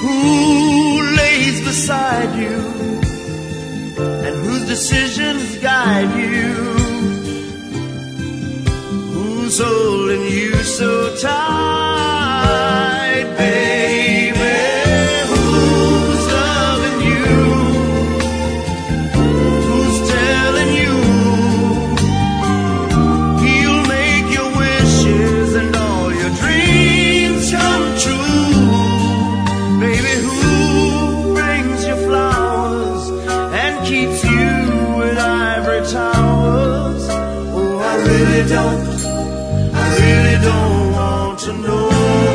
Who lays beside you and whose decisions guide you? Who's holding you so tight, baby? Who's loving you? Who's telling you he'll make your wishes and all your dreams come true? Baby, who brings you flowers and keeps you in ivory towers? Oh, I really don't want to know.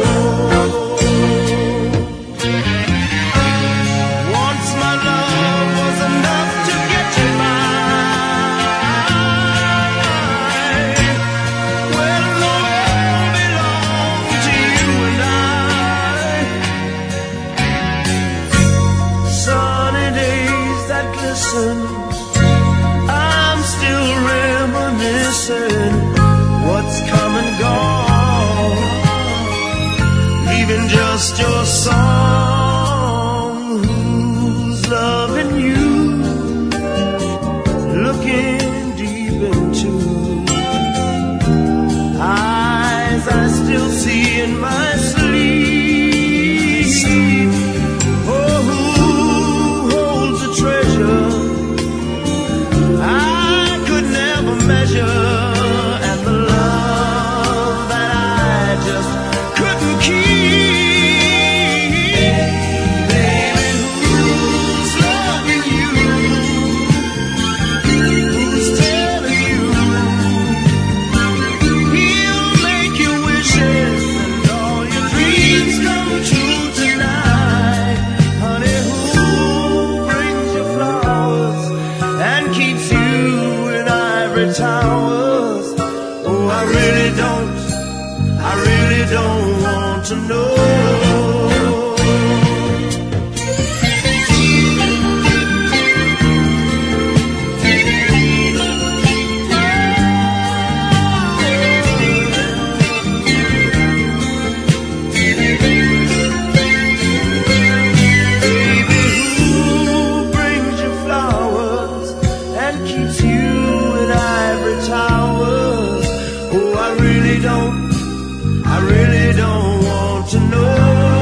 Once my love was enough to get you mine. Well, the world belonged to you and I. Sunny days that glisten, I'm still reminiscing. What's come and gone, leaving just your song. Who's loving you, looking deep into eyes I still see in my sleep. Oh, who holds a treasure I could never measure? Towers. Oh, I really don't want to know. Baby, who brings you flowers and keeps you ivory towers? Oh, I really don't want to know.